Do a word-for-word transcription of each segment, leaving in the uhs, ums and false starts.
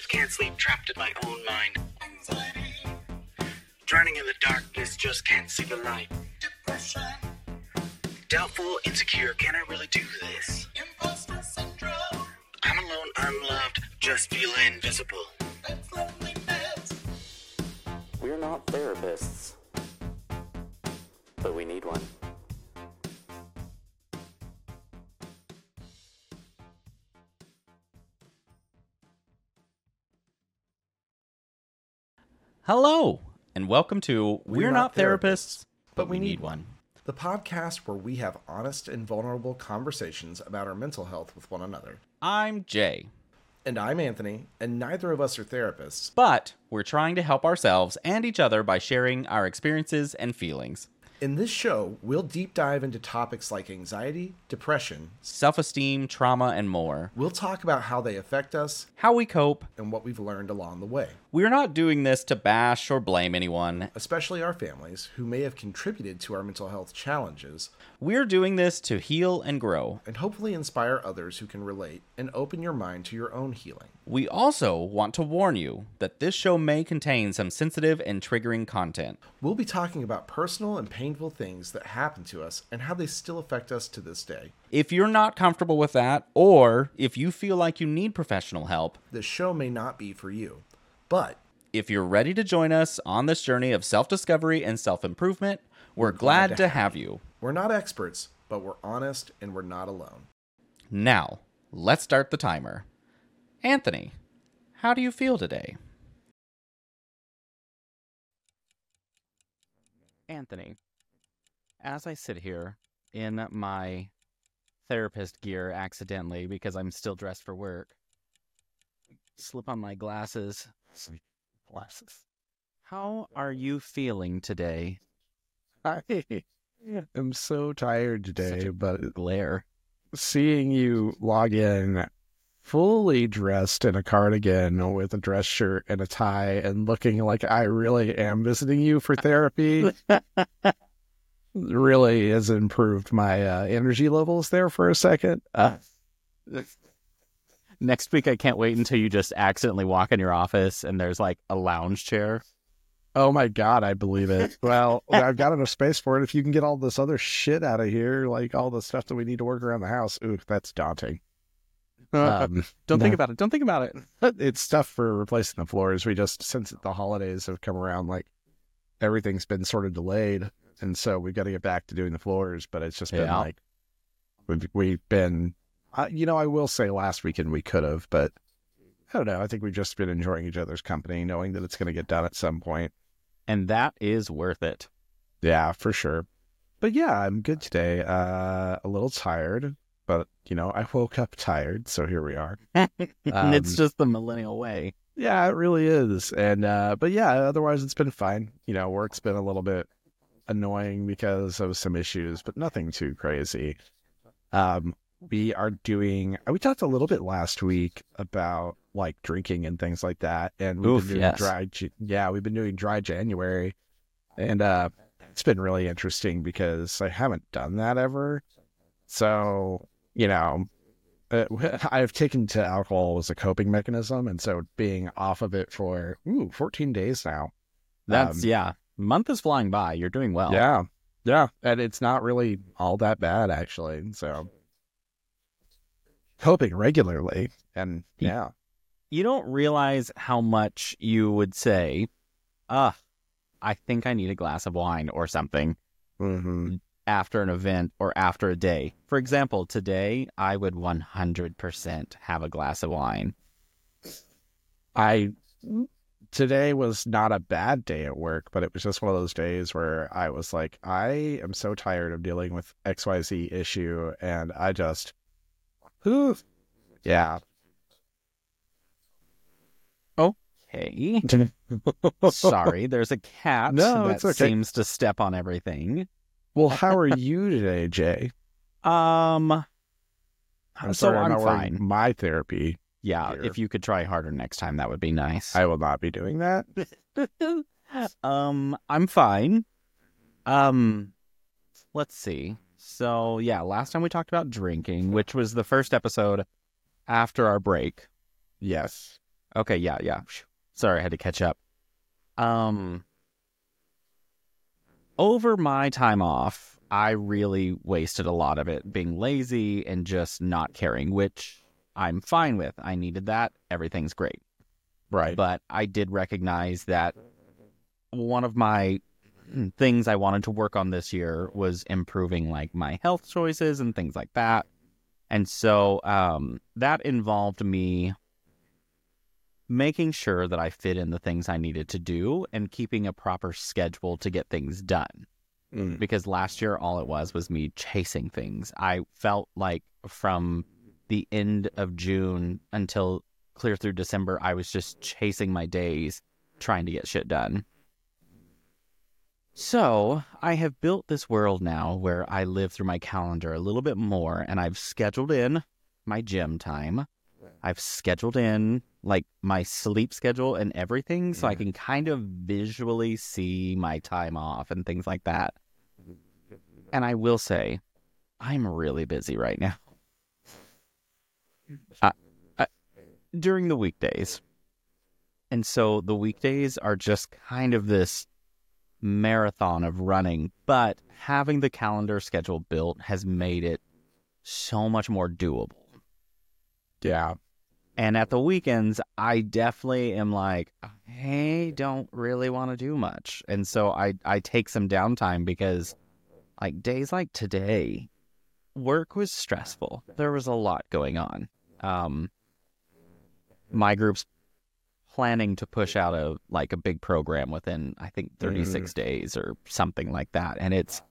can't sleep, trapped in my own mind. Anxiety. Drowning in the darkness, just can't see the light. Depression. Doubtful, insecure, can I really do this? Imposter syndrome. I'm alone, unloved, just feel invisible. That's loneliness. We're not therapists, but we need one. Hello, and welcome to We're, We're Not Not Therapists, Therapists, but We Need One. The podcast where we have honest and vulnerable conversations about our mental health with one another. I'm Jay, And I'm Anthony, and neither of us are therapists. but we're trying to help ourselves and each other by sharing our experiences and feelings. In this show, we'll deep dive into topics like anxiety, depression. Self-esteem, trauma, and more. We'll talk about how they affect us How we cope. and what we've learned along the way, We're not doing this to bash or blame anyone. especially our families who may have contributed to our mental health challenges, We're doing this to heal and grow. and hopefully inspire others who can relate and open your mind to your own healing. We also want to warn you that this show may contain some sensitive and triggering content. We'll be talking about personal and painful things that happen to us and how they still affect us to this day. If you're not comfortable with that, or if you feel like you need professional help, This show may not be for you, but if you're ready to join us on this journey of self-discovery and self-improvement, we're glad to have you. we're not experts, but we're honest and we're not alone. Now, let's start the timer. Anthony, how do you feel today? Anthony, as I sit here in my therapist gear accidentally because I'm still dressed for work, slip on my glasses. Glasses. How are you feeling today? I am so tired Such today, a but glare. seeing you log in fully dressed in a cardigan with a dress shirt and a tie and looking like I really am visiting you for therapy really has improved my uh, energy levels there for a second. Uh, Next week, I can't wait until you just accidentally walk in your office and there's like a lounge chair. oh my God, I believe it. Well, I've got enough space for it. If you can get all this other shit out of here, like all the stuff that we need to work around the house, ooh, that's daunting. Um, Don't no. think about it. Don't think about it. It's stuff for replacing the floors. We just, since the holidays have come around, like everything's been sort of delayed. And so we've got to get back to doing the floors, but it's just been Yeah. like, we've, we've been, uh, you know, I will say last weekend we could have, but I don't know. I think we've just been enjoying each other's company, knowing that it's going to get done at some point. And that is worth it. Yeah, for sure. But yeah, I'm good today. Uh, a little tired, but you know, I woke up tired. So here we are. And it's Um, just the millennial way. Yeah, it really is. And, uh, but yeah, otherwise it's been fine. You know, work's been a little bit annoying because of some issues, but nothing too crazy. Um, we are doing, we talked a little bit last week about like drinking and things like that. And we've Oof, been doing yes. dry, J- yeah, we've been doing dry January. And, uh, it's been really interesting because I haven't done that ever. So, you know, uh, I've taken to alcohol as a coping mechanism. And so being off of it for, ooh, fourteen days now. That's, Um, yeah. Month is flying by. You're doing well. Yeah. Yeah. And it's not really all that bad, actually. So coping regularly. And Ye- yeah. You don't realize how much you would say, ah, I think I need a glass of wine or something Mm-hmm. after an event or after a day. For example, today, I would one hundred percent have a glass of wine. I, today was not a bad day at work, but it was just one of those days where I was like, I am so tired of dealing with X Y Z issue. And I just, whew, yeah. Hey, sorry, there's a cat No, that it's okay. seems to step on everything. Well, how are you today, Jay? Um, I'm so sorry, I'm, I'm not fine. wearing my therapy. Yeah, Here. if you could try harder next time, that would be nice. I will not be doing that. um, I'm fine. Um, let's see. So, yeah, last time we talked about drinking, which was the first episode after our break. Yes. Okay, yeah, yeah. Sorry, I had to catch up. Um, over my time off, I really wasted a lot of it being lazy and just not caring, which I'm fine with. I needed that. Everything's great. Right. But I did recognize that one of my things I wanted to work on this year was improving like my health choices and things like that. And so um, that involved me making sure that I fit in the things I needed to do and keeping a proper schedule to get things done. Mm. Because last year, all it was was me chasing things. I felt like from the end of June until clear through December, I was just chasing my days, trying to get shit done. So I have built this world now where I live through my calendar a little bit more, and I've scheduled in my gym time. I've scheduled in like my sleep schedule and everything, so I can kind of visually see my time off and things like that. And I will say, I'm really busy right now. I, I, during the weekdays. And so the weekdays are just kind of this marathon of running, but having the calendar schedule built has made it so much more doable. Yeah. And at the weekends, I definitely am like, hey, don't really want to do much. And so I, I take some downtime because like days like today, work was stressful. There was a lot going on. Um, my group's planning to push out a like a big program within, I think, thirty-six mm. days or something like that. And it's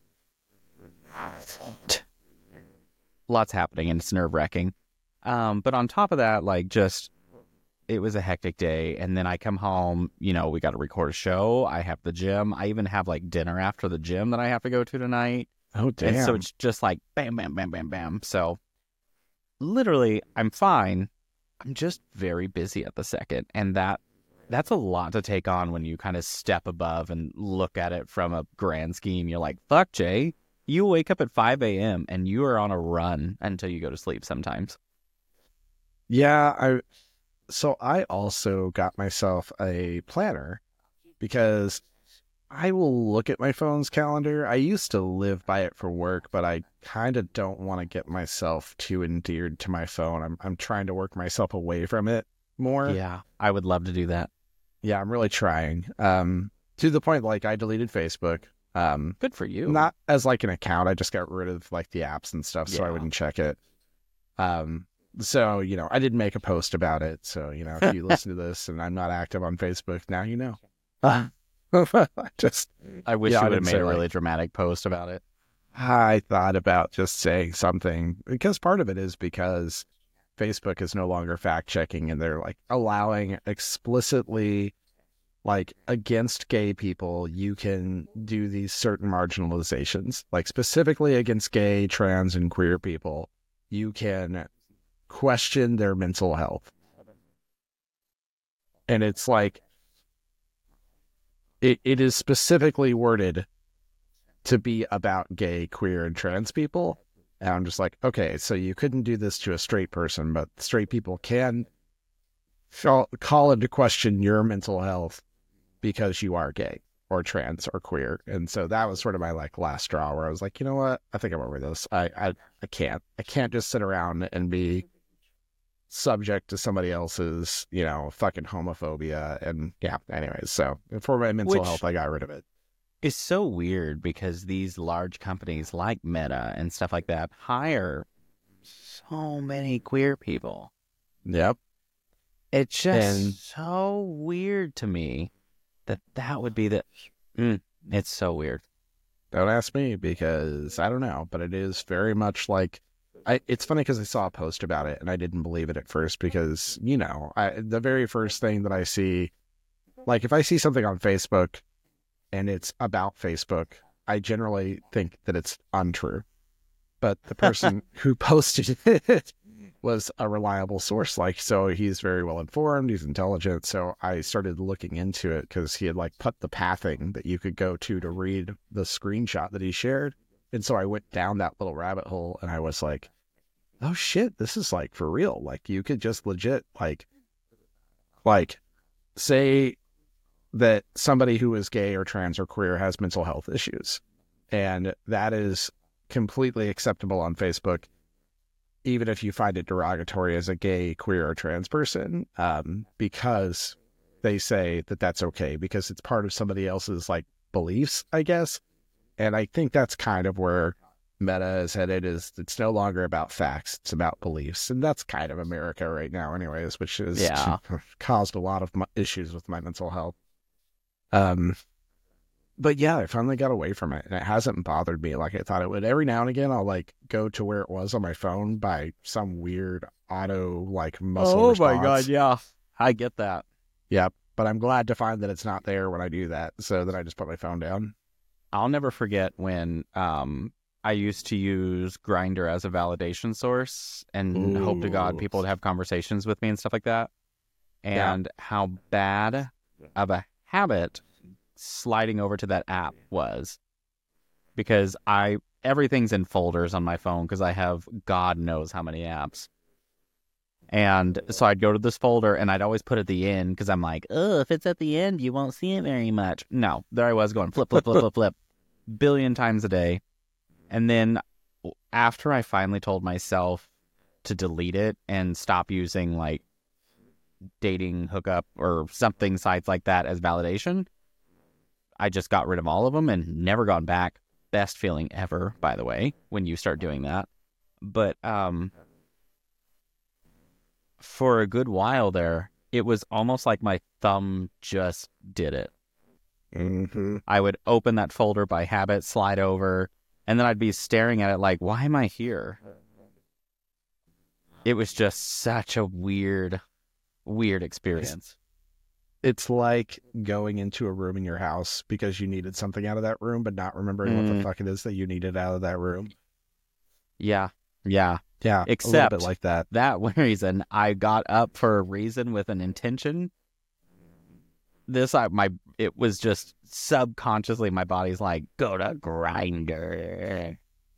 lots happening and it's nerve-wracking. Um, but on top of that, like just, it was a hectic day. And then I come home, you know, we got to record a show. I have the gym. I even have like dinner after the gym that I have to go to tonight. Oh, damn. And so it's just like bam, bam, bam, bam, bam. So literally I'm fine. I'm just very busy at the second. And that that's a lot to take on when you kind of step above and look at it from a grand scheme. You're like, fuck, Jay, you wake up at five a.m. and you are on a run until you go to sleep sometimes. Yeah, I so I also got myself a planner because I will look at my phone's calendar. I used to live by it for work, but I kind of don't want to get myself too endeared to my phone. I'm I'm trying to work myself away from it more. Yeah, I would love to do that. Yeah, I'm really trying. Um, to the point like I deleted Facebook. Um, Good for you. Not as like an account. I just got rid of like the apps and stuff, so yeah. I wouldn't check it. Um. So, you know, I didn't make a post about it. So, you know, if you listen to this and I'm not active on Facebook, now you know. I just, I wish yeah, you I would have didn't made say, a really like- dramatic post about it. I thought about just saying something because part of it is because Facebook is no longer fact checking and they're like allowing explicitly like against gay people, you can do these certain marginalizations, like specifically against gay, trans, and queer people. You can question their mental health. And it's like, it, it is specifically worded to be about gay, queer, and trans people. And I'm just like, okay, so you couldn't do this to a straight person, but straight people can call, call into question your mental health because you are gay or trans or queer. And so that was sort of my like last straw where I was like, you know what? I think I'm over this. I, I, I can't. I can't just sit around and be subject to somebody else's, you know, fucking homophobia. And yeah, anyways, so for my mental Which health, I got rid of it. It's so weird because these large companies like Meta and stuff like that hire so many queer people. Yep. It's just And- so weird to me that that would be the... Mm, it's so weird. Don't ask me because I don't know, but it is very much like, I, it's funny because I saw a post about it and I didn't believe it at first because, you know, I, the very first thing that I see, like if I see something on Facebook and it's about Facebook, I generally think that it's untrue. But the person who posted it was a reliable source. Like, so he's very well informed, he's intelligent. So I started looking into it because he had like put the pathing that you could go to to read the screenshot that he shared. And so I went down that little rabbit hole and I was like, oh shit, this is like for real. Like you could just legit like Like, say that somebody who is gay or trans or queer has mental health issues, and that is completely acceptable on Facebook, even if you find it derogatory as a gay, queer, or trans person, um, because they say that that's okay because it's part of somebody else's like beliefs, I guess. And I think that's kind of where Meta is headed, is it's no longer about facts, it's about beliefs. And that's kind of America right now anyways, which has Yeah. caused a lot of my issues with my mental health. Um, but yeah, I finally got away from it, and it hasn't bothered me like I thought it would. Every now and again, I'll like go to where it was on my phone by some weird auto like muscle Oh response. my god, yeah. I get that. Yep. But I'm glad to find that it's not there when I do that. So then I just put my phone down. I'll never forget when um I used to use Grindr as a validation source and hope to God Ooh. people would have conversations with me and stuff like that. Yeah. And how bad of a habit sliding over to that app was, because I everything's in folders on my phone because I have God knows how many apps. And so I'd go to this folder and I'd always put it at the end because I'm like, oh, if it's at the end, you won't see it very much. No, there I was going flip, flip, flip, flip, flip, billion times a day. And then after I finally told myself to delete it and stop using like dating hookup or something sites like that as validation, I just got rid of all of them and never gone back. Best feeling ever, by the way, when you start doing that. But um, for a good while there, it was almost like my thumb just did it. Mm-hmm. I would open that folder by habit, slide over, and then I'd be staring at it like, why am I here? It was just such a weird, weird experience. It's like going into a room in your house because you needed something out of that room, but not remembering what Mm. the fuck it is that you needed out of that room. Yeah, yeah. Yeah, a little Except bit like that. that reason, I got up for a reason with an intention. This, I, my, it was just subconsciously, my body's like, go to Grindr.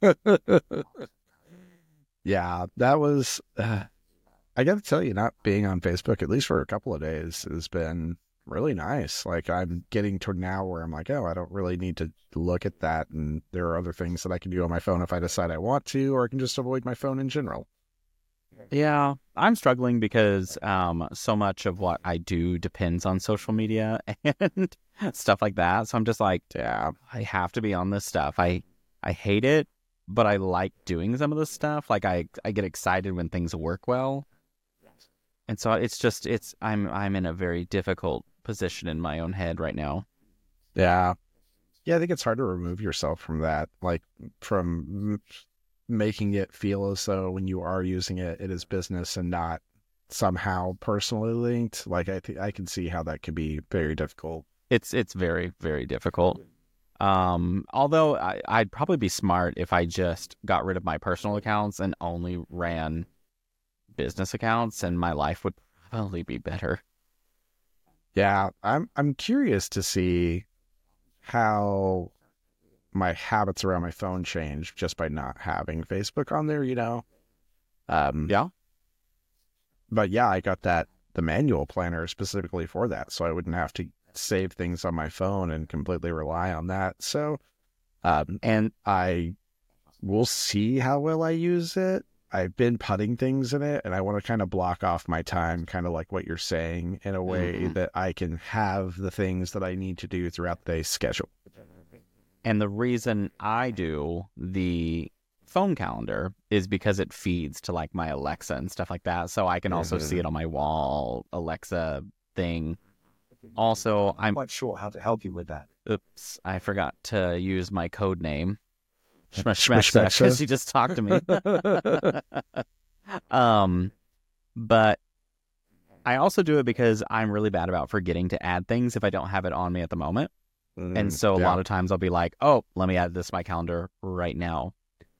Yeah, that was, uh, I got to tell you, not being on Facebook, at least for a couple of days, has been really nice. Like, I'm getting to now where I'm like, oh, I don't really need to look at that. And there are other things that I can do on my phone if I decide I want to, or I can just avoid my phone in general. Yeah, I'm struggling because um, so much of what I do depends on social media and stuff like that. So I'm just like, yeah, I have to be on this stuff. I I hate it, but I like doing some of this stuff. Like I, I get excited when things work well. And so it's just it's I'm I'm in a very difficult position in my own head right now. Yeah. Yeah, I think it's hard to remove yourself from that, like from m- making it feel as though when you are using it, it is business and not somehow personally linked. Like I th- I can see how that could be very difficult. It's it's very, very difficult. Um, although I, I'd probably be smart if I just got rid of my personal accounts and only ran business accounts, and my life would probably be better. Yeah, I'm I'm curious to see how my habits around my phone change just by not having Facebook on there, you know? Um, Yeah. But yeah, I got that, the manual planner specifically for that, so I wouldn't have to save things on my phone and completely rely on that. So um, And I will see how well I use it. I've been putting things in it, and I want to kind of block off my time, kind of like what you're saying, in a way Mhm. that I can have the things that I need to do throughout the day schedule. and the reason I do the phone calendar is because it feeds to like my Alexa and stuff like that. So I can also see it on my wall, Alexa thing. Also, I'm quite sure how to help you with that. oops, I forgot to use my code name. Schmash- Because schmash- she just talked to me. um, but I also do it because I'm really bad about forgetting to add things if I don't have it on me at the moment. And so a yeah. lot of times I'll be like, oh, let me add this to my calendar right now.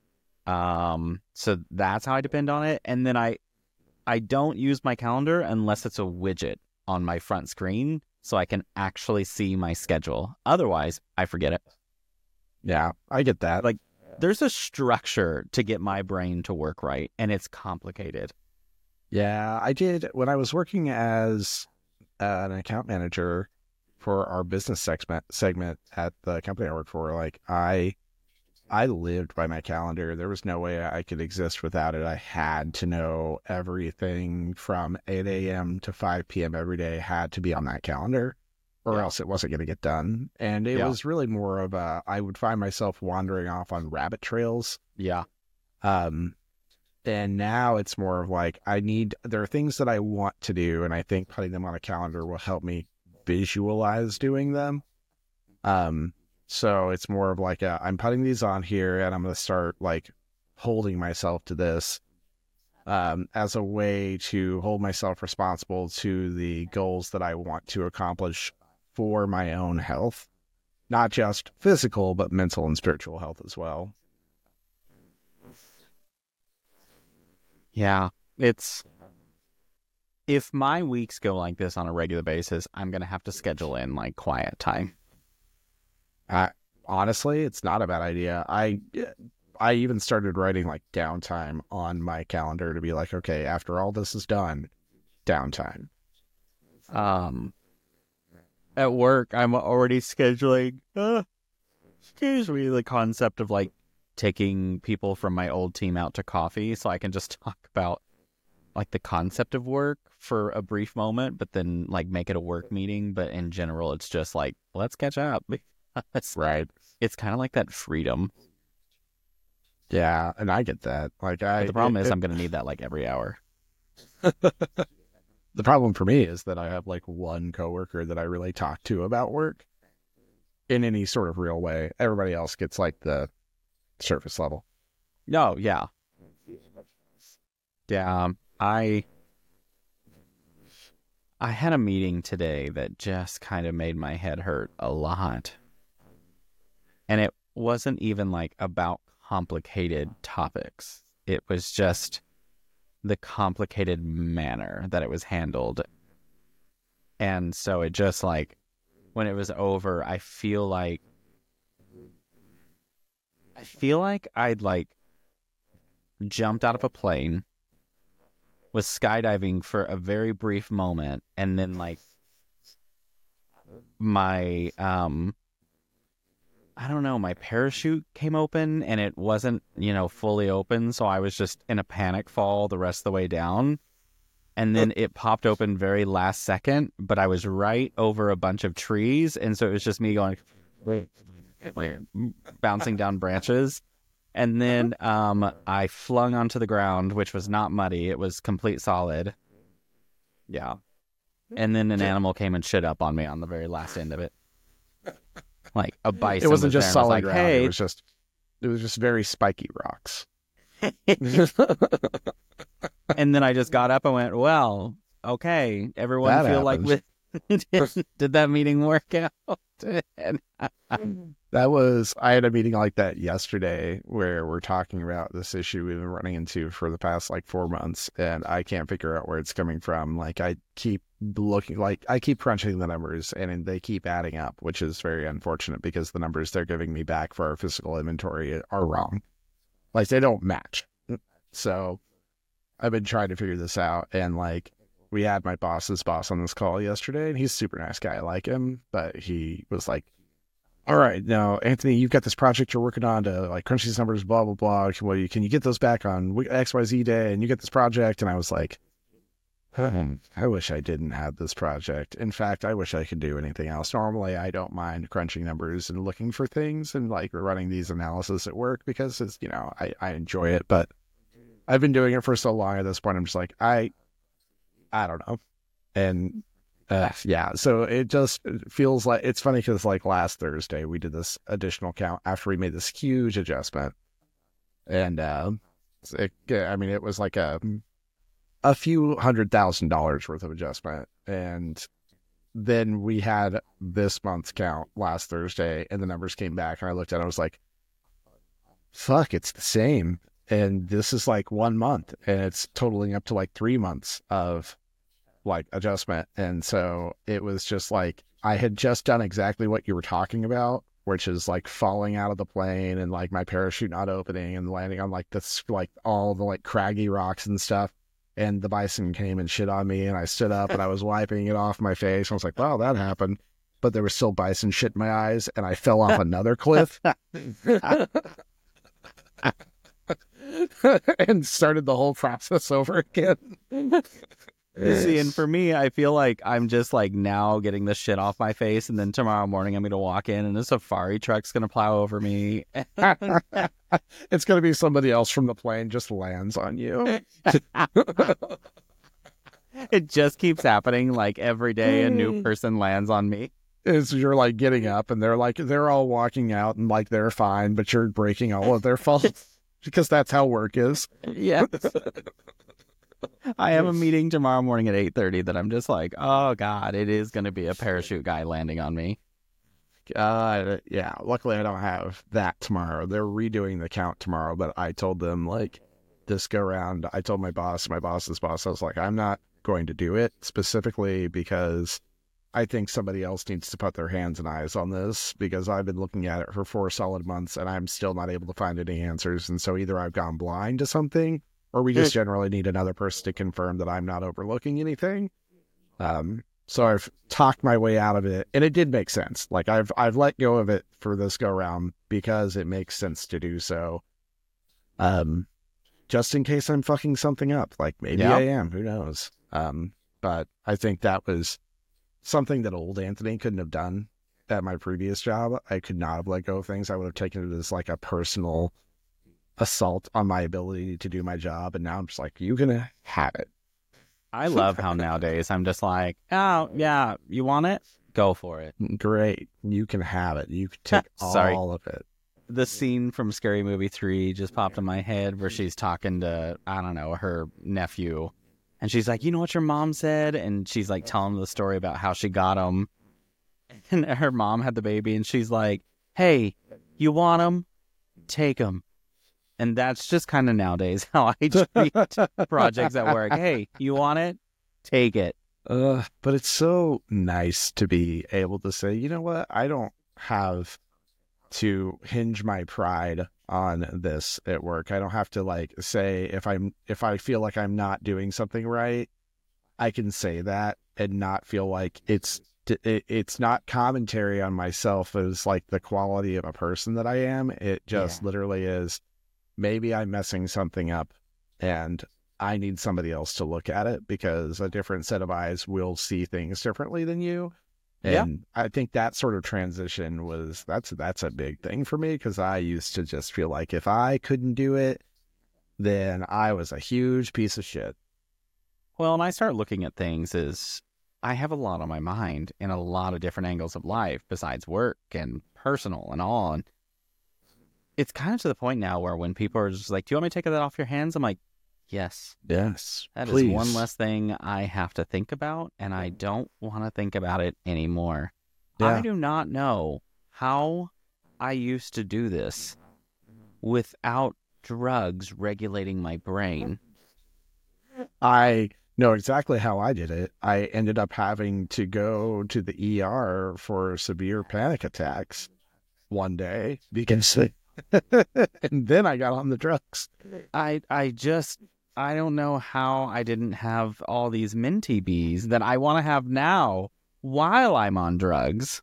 Um, so that's how I depend on it. And then I, I don't use my calendar unless it's a widget on my front screen so I can actually see my schedule. Otherwise, I forget it. Yeah, I get that. Like, there's a structure to get my brain to work right, and it's complicated. Yeah, I did when I was working as an account manager for our business segment segment at the company I work for. Like I, I lived by my calendar. There was no way I could exist without it. I had to know everything from eight a.m. to five p.m. every day had to be on that calendar, or Yeah. else it wasn't going to get done. And it Yeah. was really more of a, I would find myself wandering off on rabbit trails. Yeah. Um, and now it's more of like, I need, there are things that I want to do, and I think putting them on a calendar will help me visualize doing them. Um, so it's more of like, a, I'm putting these on here and I'm going to start like holding myself to this, um, as a way to hold myself responsible to the goals that I want to accomplish for my own health, not just physical, but mental and spiritual health as well. Yeah. It's, if my weeks go like this on a regular basis, I'm going to have to schedule in like quiet time. I, honestly, it's not a bad idea. I, I even started writing like downtime on my calendar to be like, okay, after all this is done, downtime. Um, at work, I'm already scheduling, uh, excuse me, the concept of like taking people from my old team out to coffee so I can just talk about like the concept of work for a brief moment, but then like make it a work meeting. But in general, it's just like, let's catch up. It's, Right. it's kind of like that freedom. Yeah. And I get that. Like I, But the problem it, is it, I'm going to need that like every hour. the problem for me is that I have like one coworker that I really talk to about work in any sort of real way. Everybody else gets like the surface level. No, yeah. Yeah, um, I I had a meeting today that just kind of made my head hurt a lot. And it wasn't even like about complicated topics. It was just the complicated manner that it was handled. And so it just like, when it was over, I feel like I feel like I'd like jumped out of a plane, was skydiving for a very brief moment, and then like my um I don't know, my parachute came open and it wasn't, you know, fully open, so I was just in a panic fall the rest of the way down. And then it popped open very last second, but I was right over a bunch of trees, and so it was just me going bouncing down branches. And then um, I flung onto the ground, which was not muddy. It was complete solid. Yeah. And then an animal came and shit up on me on the very last end of it. Like a bison. It wasn't was just there and was solid like, ground. hey. It was just, it was just very spiky rocks. And then I just got up and went, well, okay, everyone That feel happens. like did, did that meeting work out? And That was, I had a meeting like that yesterday where we're talking about this issue we've been running into for the past like four months, and I can't figure out where it's coming from. Like I keep looking, like I keep crunching the numbers and they keep adding up, which is very unfortunate because the numbers they're giving me back for our physical inventory are wrong. Like they don't match. So I've been trying to figure this out, and like we had my boss's boss on this call yesterday, and he's a super nice guy. I like him, but he was like, all right, now, Anthony, you've got this project you're working on to like crunch these numbers, blah, blah, blah. Can, well, you, can you get those back on X Y Z day? And you get this project. And I was like, hmm, I wish I didn't have this project. In fact, I wish I could do anything else. Normally, I don't mind crunching numbers and looking for things and like running these analysis at work because it's, you know, I, I enjoy it. But I've been doing it for so long at this point. I'm just like, I, I don't know. And Uh, yeah, so it just feels like it's funny because like last Thursday we did this additional count after we made this huge adjustment, and uh, it, I mean it was like a a few hundred thousand dollars worth of adjustment, and then we had this month's count last Thursday, and the numbers came back, and I looked at it, I was like, "Fuck, it's the same," and this is like one month, and it's totaling up to like three months of like adjustment. And so it was just like I had just done exactly what you were talking about, which is like falling out of the plane and like my parachute not opening and landing on like this like all the like craggy rocks and stuff. and the bison came and shit on me, and I stood up and I was wiping it off my face. I was like, wow, that happened. But there was still bison shit in my eyes, and I fell off another cliff and started the whole process over again. See, and for me, I feel like I'm just like now getting the shit off my face, and then tomorrow morning I'm going to walk in and a safari truck's going to plow over me. It's going to be somebody else from the plane just lands on you. It just keeps happening. Like every day a new person lands on me. Is you're like getting up and they're like, they're all walking out and like they're fine, but you're breaking all of their faults because that's how work is. Yes. I have a meeting tomorrow morning at eight thirty that I'm just like, oh, God, it is going to be a parachute guy landing on me. Uh, yeah, luckily I don't have that tomorrow. They're redoing the count tomorrow, but I told them, like, this go round, I told my boss, my boss's boss, I was like, I'm not going to do it specifically because I think somebody else needs to put their hands and eyes on this because I've been looking at it for four solid months and I'm still not able to find any answers. And so either I've gone blind to something or we just generally need another person to confirm that I'm not overlooking anything. Um, so I've talked my way out of it, and it did make sense. Like I've I've let go of it for this go round because it makes sense to do so. Um, just in case I'm fucking something up, like maybe Yeah. I am. Who knows? Um, but I think that was something that old Anthony couldn't have done at my previous job. I could not have let go of things. I would have taken it as like a personal assault on my ability to do my job, and now I'm just like, you can have it. I love how nowadays I'm just like, oh, yeah, you want it? Go for it. Great, you can have it. You can take Sorry. all of it. The scene from Scary Movie three just popped in my head where she's talking to, I don't know, her nephew. And she's like, you know what your mom said? And she's like telling the story about how she got him. And her mom had the baby and she's like, hey, you want him? Take him. And that's just kind of nowadays how I treat projects at work. Hey, you want it? Take it. Uh, but it's so nice to be able to say, you know what? I don't have to hinge my pride on this at work. I don't have to like say if I'm if I feel like I'm not doing something right, I can say that and not feel like it's it, it's not commentary on myself as like the quality of a person that I am. It just Yeah. literally is, maybe I'm messing something up and I need somebody else to look at it because a different set of eyes will see things differently than you. Yeah. And I think that sort of transition was, that's, that's a big thing for me because I used to just feel like if I couldn't do it, then I was a huge piece of shit. Well, and I start looking at things as I have a lot on my mind in a lot of different angles of life besides work and personal and all. And it's kind of to the point now where when people are just like, do you want me to take that off your hands? I'm like, yes. Yes. That please. is one less thing I have to think about, and I don't want to think about it anymore. Yeah. I do not know how I used to do this without drugs regulating my brain. I know exactly how I did it. I ended up having to go to the E R for severe panic attacks one day because, and then I got on the drugs. I I just, I don't know how I didn't have all these minty bees that I want to have now while I'm on drugs.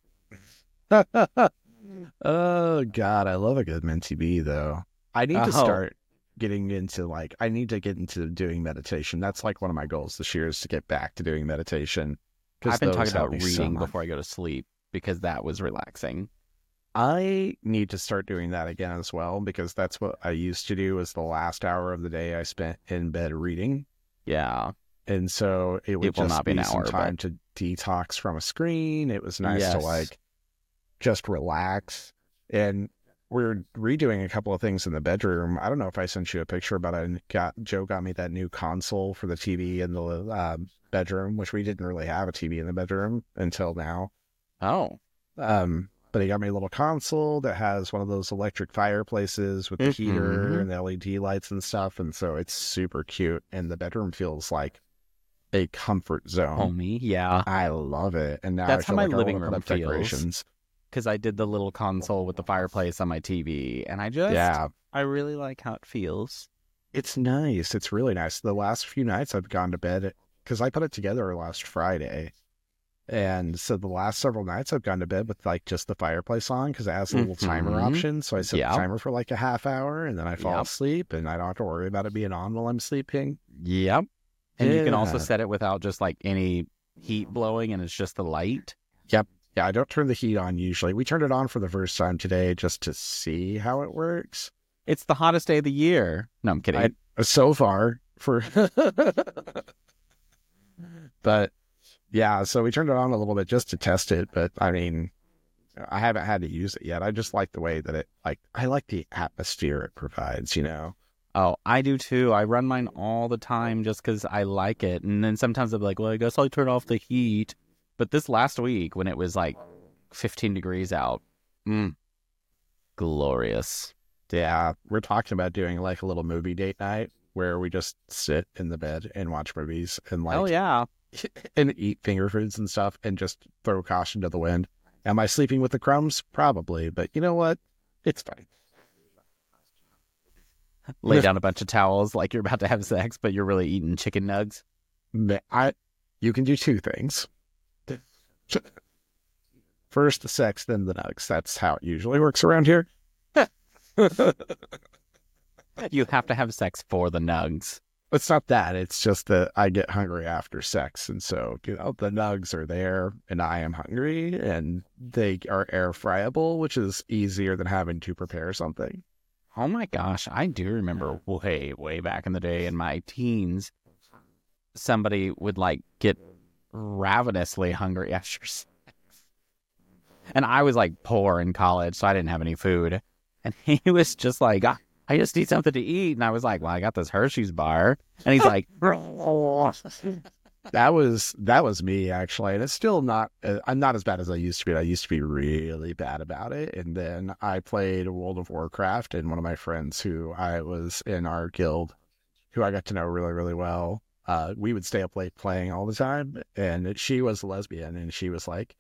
Oh, God, I love a good minty bee, though. I need to Oh. start getting into, like, I need to get into doing meditation. That's, like, one of my goals this year is to get back to doing meditation. 'cause I've been those talking help about me so reading much. before I go to sleep because that was relaxing. I need to start doing that again as well because that's what I used to do was the last hour of the day I spent in bed reading. Yeah. And so it would It will just not be be an some hour, time to detox from a screen. It was nice to Yes. like just relax. And we're redoing a couple of things in the bedroom. I don't know if I sent you a picture, but I got Joe got me that new console for the T V in the um, bedroom, which we didn't really have a T V in the bedroom until now. Oh. Um, but he got me a little console that has one of those electric fireplaces with the heater Mhm. and the L E D lights and stuff. And so it's super cute. And the bedroom feels like a comfort zone. Homey. Yeah. I love it. And now That's I feel how my like I living wanna put room up feels. decorations. Because I did the little console with the fireplace on my T V. And I just, Yeah. I really like how it feels. It's nice. It's really nice. The last few nights I've gone to bed because I put it together last Friday. And so the last several nights I've gone to bed with like just the fireplace on because it has a little Mhm. timer option. So I set Yep. the timer for like a half hour and then I fall Yep. asleep and I don't have to worry about it being on while I'm sleeping. Yep. And you can also Yeah. set it without just like any heat blowing, and it's just the light. Yeah, I don't turn the heat on usually. We turned it on for the first time today just to see how it works. It's the hottest day of the year. No, I'm kidding. I, so far for but yeah, so we turned it on a little bit just to test it, but I mean I haven't had to use it yet. I just like the way that it like I like the atmosphere it provides, you know. Oh, I do too. I run mine all the time just because I like it. And then sometimes I'll be like, well, I guess I'll turn off the heat. But this last week when it was like fifteen degrees out, mm, glorious. Yeah, we're talking about doing like a little movie date night where we just sit in the bed and watch movies and like Oh, yeah. and eat finger foods and stuff and just throw caution to the wind. Am I sleeping with the crumbs? Probably, but you know what? It's fine. Lay down a bunch of towels like you're about to have sex, but you're really eating chicken nugs. I, you can do two things. First the sex, then the nugs. That's how it usually works around here. You have to have sex for the nugs. It's not that. It's just that I get hungry after sex. And so, you know, the nugs are there and I am hungry and they are air fryable, which is easier than having to prepare something. Oh my gosh, I do remember way, way back in the day in my teens, somebody would like get ravenously hungry after sex. And I was like poor in college, so I didn't have any food. And he was just like, I, I just need something to eat. And I was like, well, I got this Hershey's bar. And he's like, That was that was me actually, and it's still not. Uh, I'm not as bad as I used to be. I used to be really bad about it, and then I played World of Warcraft, and one of my friends who I was in our guild, who I got to know really really well, uh, we would stay up late playing all the time, and she was a lesbian, and she was like,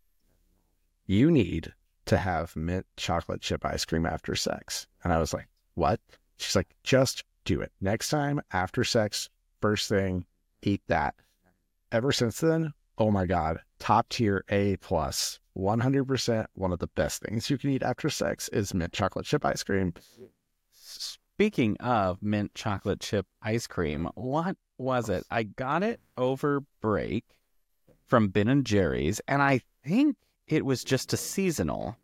"You need to have mint chocolate chip ice cream after sex," and I was like, "What?" She's like, "Just do it next time after sex, first thing, eat that." Ever since then, oh my God, top tier A plus, one hundred percent one of the best things you can eat after sex is mint chocolate chip ice cream. Speaking of mint chocolate chip ice cream, what was it? I got it over break from Ben and Jerry's, and I think it was just a seasonal.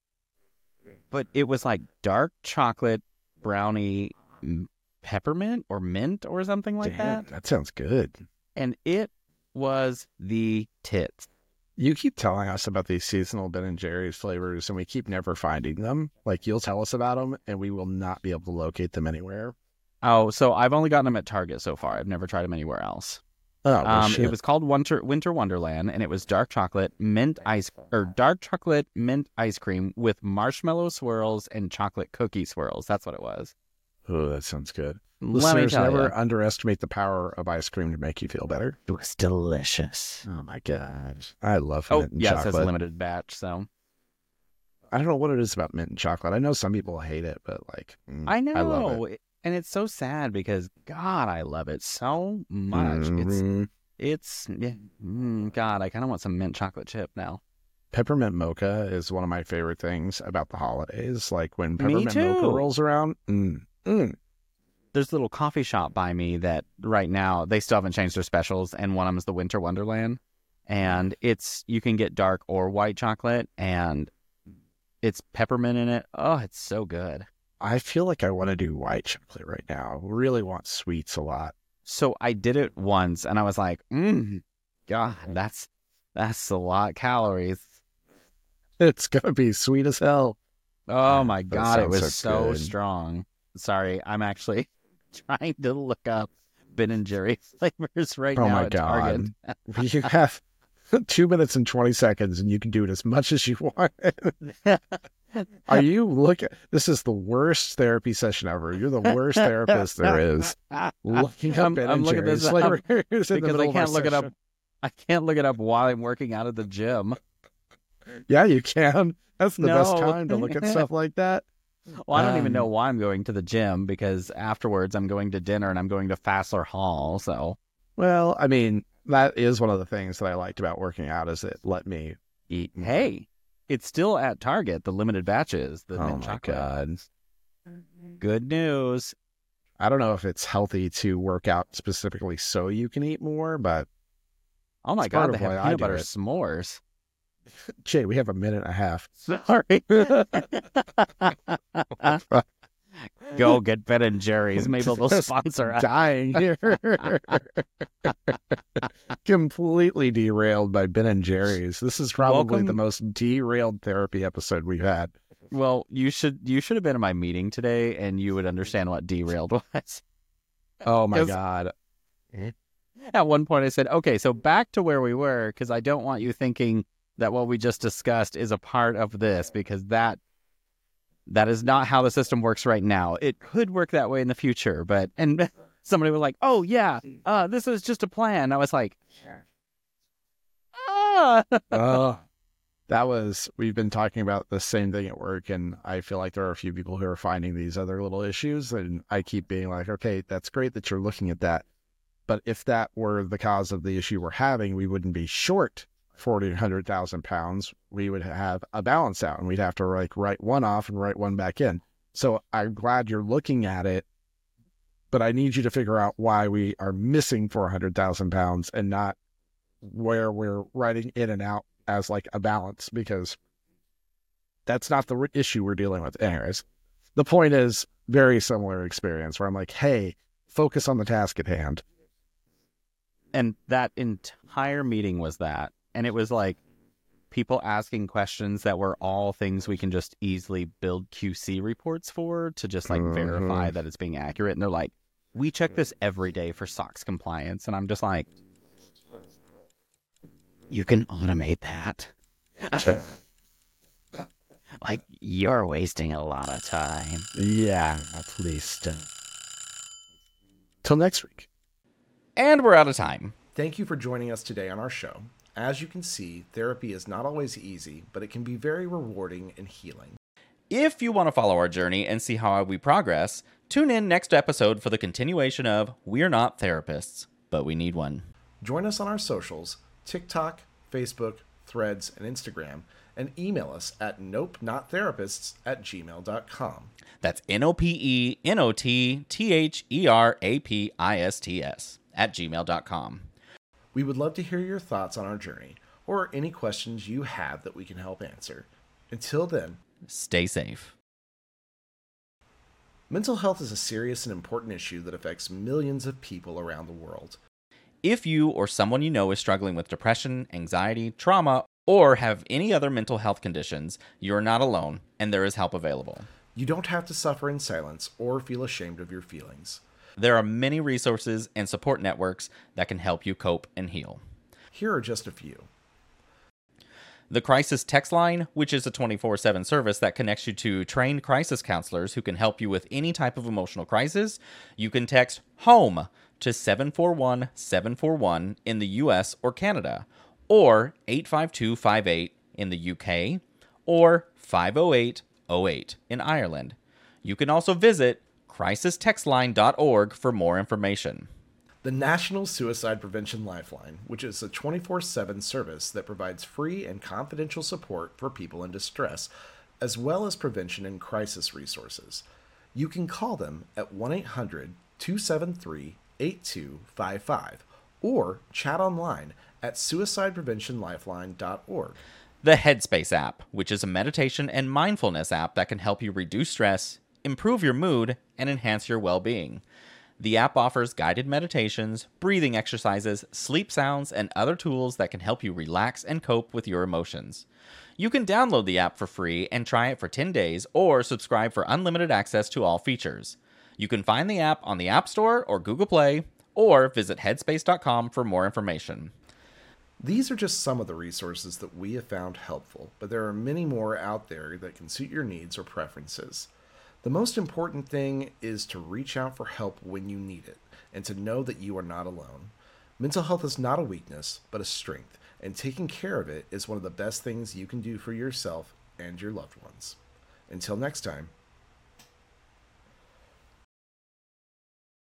But it was like dark chocolate brownie m- peppermint or mint or something like Damn, that. that sounds good. And it was the tits. You keep telling us about these seasonal Ben and Jerry's flavors, and we keep never finding them. Like, you'll tell us about them, and we will not be able to locate them anywhere. Oh, so I've only gotten them at Target so far. I've never tried them anywhere else. Oh, well, Um, shit. it was called Winter Winter Wonderland, and it was dark chocolate mint ice or dark chocolate mint ice cream with marshmallow swirls and chocolate cookie swirls. That's what it was. Oh, that sounds good. Let me Listeners, tell never you, underestimate the power of ice cream to make you feel better. it was delicious. Oh my gosh, I love Oh, mint and yes, it's chocolate. limited batch. So I don't know what it is about mint and chocolate. I know some people hate it, but like, mm, I know, I love it. and it's so sad because God, I love it so much. It's Mhm. it's yeah, mm, God, I kind of want some mint chocolate chip now. Peppermint mocha is one of my favorite things about the holidays. Like when Me peppermint mocha too. rolls around, mm, mm. There's a little coffee shop by me that right now they still haven't changed their specials, and one of them is the Winter Wonderland, and it's you can get dark or white chocolate, and it's peppermint in it. Oh, it's so good. I feel like I want to do white chocolate right now. Really want sweets a lot. So I did it once, and I was like, mm, God, that's that's a lot of calories. It's gonna be sweet as hell. Oh my That God, it sounds was so so good. strong. Sorry, I'm actually trying to look up Ben and Jerry flavors right Oh now my at Target. You have two minutes and twenty seconds, and you can do it as much as you want. Are you looking? This is the worst therapy session ever. You're the worst therapist there is. Looking up I'm, Ben I'm and looking Jerry's this up flavors in the because middle I of our can't look it up. session. I can't look it up while I'm working out at the gym. Yeah, you can. That's the best No. time to look at stuff like that. Well, I don't even know Um, why I'm going to the gym because afterwards I'm going to dinner and I'm going to Fassler Hall. So, Well, I mean, that is one of the things that I liked about working out is it let me eat. more. hey, it's still at Target, the limited batches, the oh mint my chocolate. God. Good news. I don't know if it's healthy to work out specifically so you can eat more, but Oh my It's part God, of they have why I peanut do butter it. s'mores. Jay, we have a minute and a half. Sorry. Go get Ben and Jerry's. Maybe they'll sponsor us. Dying here. Completely derailed by Ben and Jerry's. This is probably Welcome- the most derailed therapy episode we've had. Well, you should you should have been in my meeting today, and you would understand what derailed was. Oh my 'Cause- God. At one point, I said, "Okay, so back to where we were," because I don't want you thinking that what we just discussed is a part of this, because that that is not how the system works right now. It could work that way in the future, but and somebody was like, "Oh yeah, uh, this is just a plan." I was like, "Ah." Uh, that was, we've been talking about the same thing at work, and I feel like there are a few people who are finding these other little issues, and I keep being like, okay, that's great that you're looking at that. But if that were the cause of the issue we're having, we wouldn't be short forty, one hundred thousand pounds. We would have a balance out, and we'd have to like write one off and write one back in. So I'm glad you're looking at it, but I need you to figure out why we are missing four hundred thousand pounds and not where we're writing in and out as like a balance, because that's not the r- issue we're dealing with. Anyways, the point is very similar experience where I'm like, hey, focus on the task at hand. And that entire meeting was that. And it was like people asking questions that were all things we can just easily build Q C reports for to just like Mhm. verify that it's being accurate. And they're like, we check this every day for SOX compliance. And I'm just like, you can automate that. Like, you're wasting a lot of time. Yeah, at least. Uh... Till next week. And we're out of time. Thank you for joining us today on our show. As you can see, therapy is not always easy, but it can be very rewarding and healing. If you want to follow our journey and see how we progress, tune in next episode for the continuation of We're Not Therapists, but We Need One. Join us on our socials, TikTok, Facebook, Threads, and Instagram, and email us at nopenottherapists at gmail dot com. That's N O P E N O T T H E R A P I S T S at gmail dot com. We would love to hear your thoughts on our journey, or any questions you have that we can help answer. Until then, Stay safe. mental health is a serious and important issue that affects millions of people around the world. If you or someone you know is struggling with depression, anxiety, trauma, or have any other mental health conditions, you're not alone, and there is help available. You don't have to suffer in silence or feel ashamed of your feelings. There are many resources and support networks that can help you cope and heal. Here are just a few. The Crisis Text Line, which is a twenty-four seven service that connects you to trained crisis counselors who can help you with any type of emotional crisis. You can text HOME to seven four one seven four one in the U S or Canada, or eight five two five eight in the U K, or five oh eight oh eight in Ireland. You can also visit crisis text line dot org for more information. The National Suicide Prevention Lifeline, which is a twenty-four seven service that provides free and confidential support for people in distress, as well as prevention and crisis resources. You can call them at one eight hundred two seven three eight two five five or chat online at suicide prevention lifeline dot org. The Headspace app, which is a meditation and mindfulness app that can help you reduce stress, improve your mood, and enhance your well-being. The app offers guided meditations, breathing exercises, sleep sounds, and other tools that can help you relax and cope with your emotions. You can download the app for free and try it for ten days, or subscribe for unlimited access to all features. You can find the app on the App Store or Google Play, or visit headspace dot com for more information. These are just some of the resources that we have found helpful, but there are many more out there that can suit your needs or preferences. The most important thing is to reach out for help when you need it, and to know that you are not alone. Mental health is not a weakness, but a strength, and taking care of it is one of the best things you can do for yourself and your loved ones. Until next time.